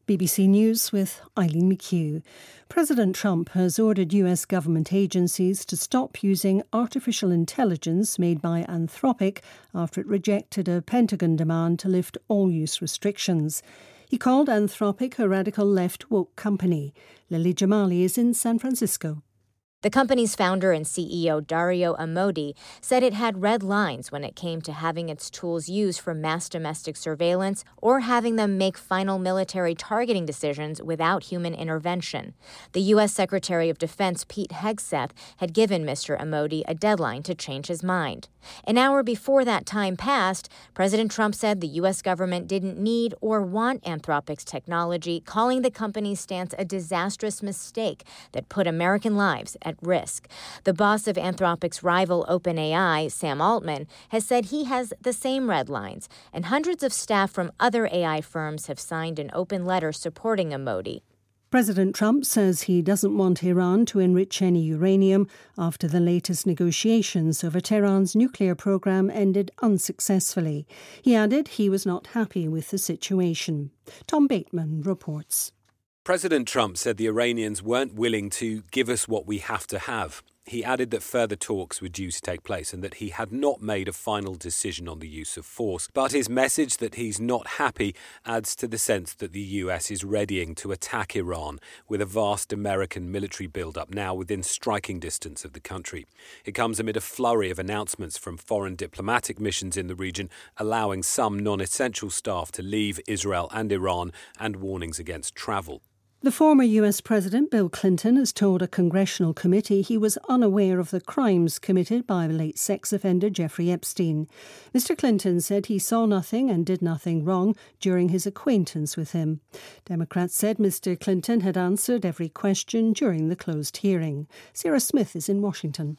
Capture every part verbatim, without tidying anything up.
B B C News with Eileen McHugh. President Trump has ordered U S government agencies to stop using artificial intelligence made by Anthropic after it rejected a Pentagon demand to lift all use restrictions. He called Anthropic a radical left woke company. Lily Jamali is in San Francisco. The company's founder and C E O Dario Amodei said it had red lines when it came to having its tools used for mass domestic surveillance or having them make final military targeting decisions without human intervention. The U S Secretary of Defense Pete Hegseth had given Mister Amodei a deadline to change his mind. An hour before that time passed, President Trump said the U S government didn't need or want Anthropic's technology, calling the company's stance a disastrous mistake that put American lives at risk. The boss of Anthropic's rival OpenAI, Sam Altman, has said he has the same red lines, and hundreds of staff from other A I firms have signed an open letter supporting Amodei. President Trump says he doesn't want Iran to enrich any uranium after the latest negotiations over Tehran's nuclear program ended unsuccessfully. He added he was not happy with the situation. Tom Bateman reports. President Trump said the Iranians weren't willing to give us what we have to have. He added that further talks were due to take place and that he had not made a final decision on the use of force. But his message that he's not happy adds to the sense that the U S is readying to attack Iran with a vast American military build-up now within striking distance of the country. It comes amid a flurry of announcements from foreign diplomatic missions in the region, allowing some non-essential staff to leave Israel and Iran, and warnings against travel. The former U S President Bill Clinton has told a congressional committee he was unaware of the crimes committed by the late sex offender Jeffrey Epstein. Mister Clinton said he saw nothing and did nothing wrong during his acquaintance with him. Democrats said Mister Clinton had answered every question during the closed hearing. Sarah Smith is in Washington.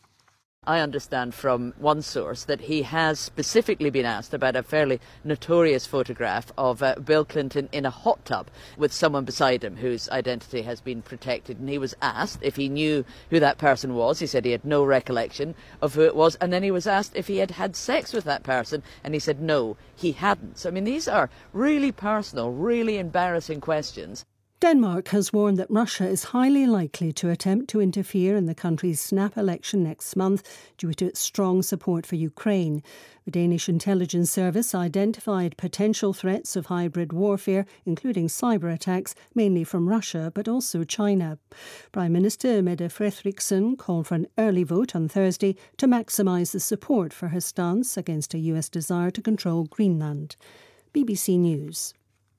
I understand from one source that he has specifically been asked about a fairly notorious photograph of uh, Bill Clinton in a hot tub with someone beside him whose identity has been protected. And he was asked if he knew who that person was. He said he had no recollection of who it was. And then he was asked if he had had sex with that person. And he said no, he hadn't. So, I mean, these are really personal, really embarrassing questions. Denmark has warned that Russia is highly likely to attempt to interfere in the country's snap election next month due to its strong support for Ukraine. The Danish intelligence service identified potential threats of hybrid warfare, including cyber attacks, mainly from Russia, but also China. Prime Minister Mette Frederiksen called for an early vote on Thursday to maximise the support for her stance against a U S desire to control Greenland. B B C News.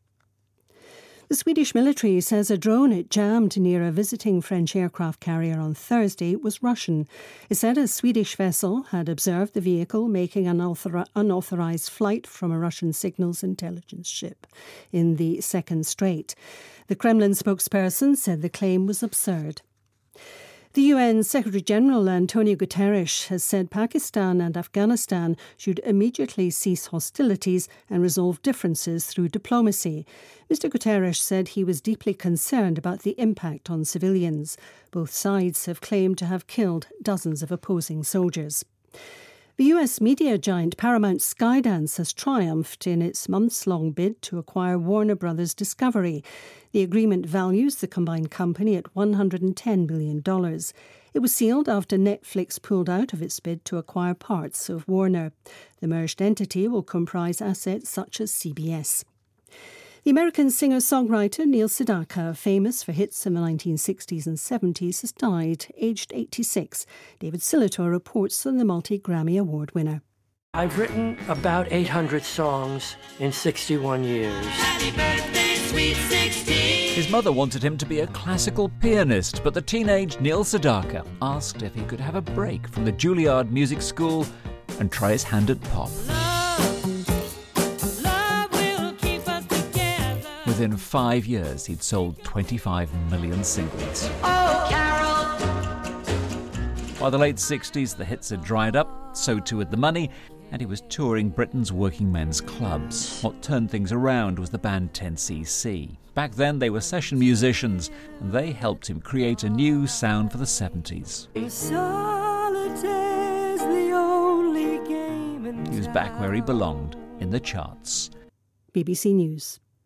The Swedish military says a drone it jammed near a visiting French aircraft carrier on Thursday was Russian. It said a Swedish vessel had observed the vehicle making an unauthor- unauthorised flight from a Russian signals intelligence ship in the Second Strait. The Kremlin spokesperson said the claim was absurd. The U N Secretary-General Antonio Guterres has said Pakistan and Afghanistan should immediately cease hostilities and resolve differences through diplomacy. Mister Guterres said he was deeply concerned about the impact on civilians. Both sides have claimed to have killed dozens of opposing soldiers. The U S media giant Paramount Skydance has triumphed in its months-long bid to acquire Warner Brothers Discovery. The agreement values the combined company at one hundred ten billion dollars. It was sealed after Netflix pulled out of its bid to acquire parts of Warner. The merged entity will comprise assets such as C B S. The American singer-songwriter Neil Sedaka, famous for hits in the nineteen sixties and seventies, has died, aged eighty-six. David Sillitoe reports on the multi-Grammy Award winner. I've written about eight hundred songs in sixty-one years. Happy birthday, sweet sixteen. His mother wanted him to be a classical pianist, but the teenage Neil Sedaka asked if he could have a break from the Juilliard Music School and try his hand at pop. Within five years, he'd sold twenty-five million singles. Oh, Carol! By the late sixties, the hits had dried up, so too had the money, and he was touring Britain's working men's clubs. What turned things around was the band ten C C. Back then, they were session musicians, and they helped him create a new sound for the seventies. Solitaire's the only game in He was back where he belonged, in the charts. B B C News.